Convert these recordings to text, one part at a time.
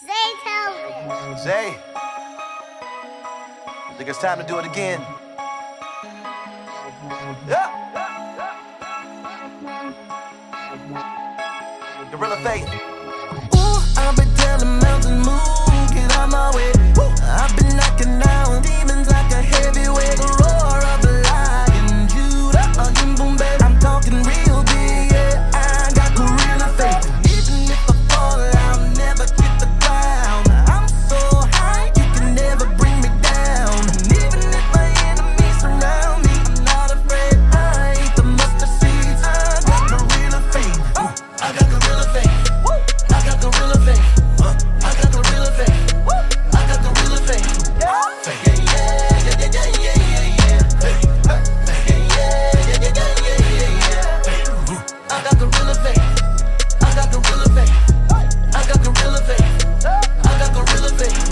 Zay Talbot. Zay, I think it's time to do it again. Yeah. Gorilla Faith. Ooh, I've been telling mountain move, get out my way. Woo. I've been knocking down demons like a heavyweight. Roar of a lion, Judah, again, boom, baby. I'm talking real big, yeah. I got gorilla faith. Even if I fall, I'll never hit the ground. I'm so high, you can never bring me down. And even if my enemies surround me, I'm not afraid. I eat the mustard seeds. I got gorilla faith. I got gorilla faith. I got gorilla faith. I got gorilla faith. I got gorilla faith. I got gorilla faith. I got gorilla faith. I got gorilla faith. I got gorilla faith.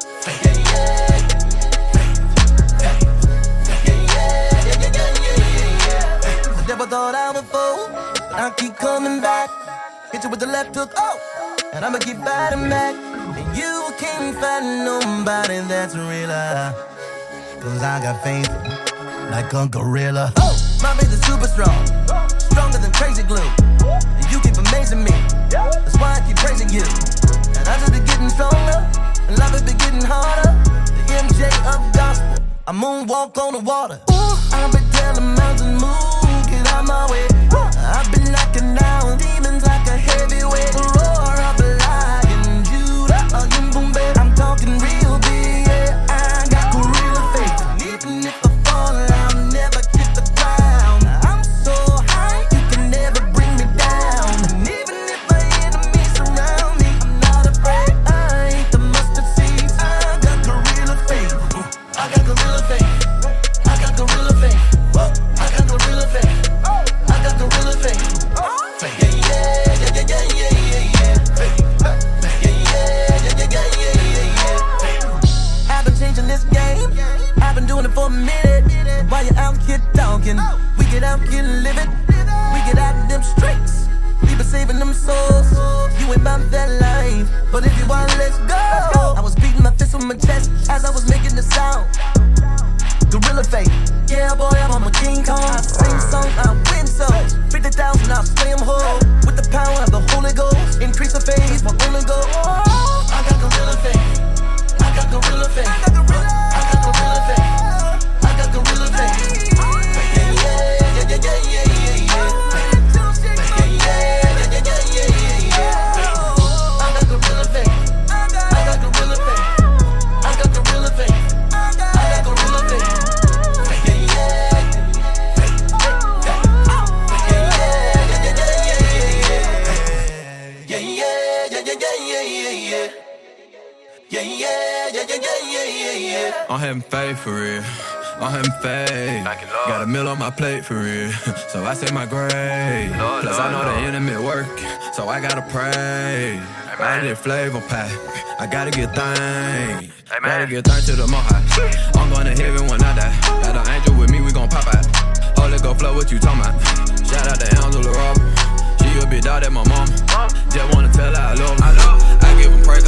I never thought I would fall, but I keep coming back. Hit you with the left hook, oh, and I'ma keep fighting back. And you can't find nobody that's realer, cause I got faith like a gorilla. Oh, my faith is super strong, stronger than crazy glue. And you keep amazing me, that's why I keep praising you. And I just been getting stronger, and life has been getting harder. The MJ of gospel, I moonwalk on the water. Ooh, I've been telling mountain move, get out my way. I've been knocking down demons like a heavyweight. Roar of a lion, Judah, again, boom, baby. I'm talking real big, yeah. I got gorilla faith. And even if I fall, I'll never hit the ground. I'm so high, you can never bring me down. And even if my enemies surround me, I'm not afraid. I eat the mustard seeds. I got gorilla faith. I got gorilla faith. I got gorilla faith. I got gorilla faith. I got gorilla faith. I've been changing this game. I've been doing it for a minute. While you're out here talking, we get out here living. We get out in them streets. We been saving them souls. You ain't about that life, but if you want, let's go. I was beating my fist on my chest as I was making the sound. Gorilla faith. Yeah, boy, I'm a King Kong. I sing songs, I win songs. 50,000, I'll slay them whole. With the power of the Holy Ghost, increase the faith, my only goal. I got gorilla faith. I got gorilla faith. I got gorilla faith. I got gorilla faith. I'm having faith for real. I'm having faith. Got a meal on my plate for real. So I say my grace. Plus I know the enemy work, so I gotta pray. I need flavor pack. I gotta get thanks. Gotta get thanks to the Most High. I'm going to heaven when I die. Got an angel with me, we gon' pop out. Holy go flow, what you talking about? Shout out to Angela Robert. She a bit out at my mama. Just wanna tell her I love her. I give them praise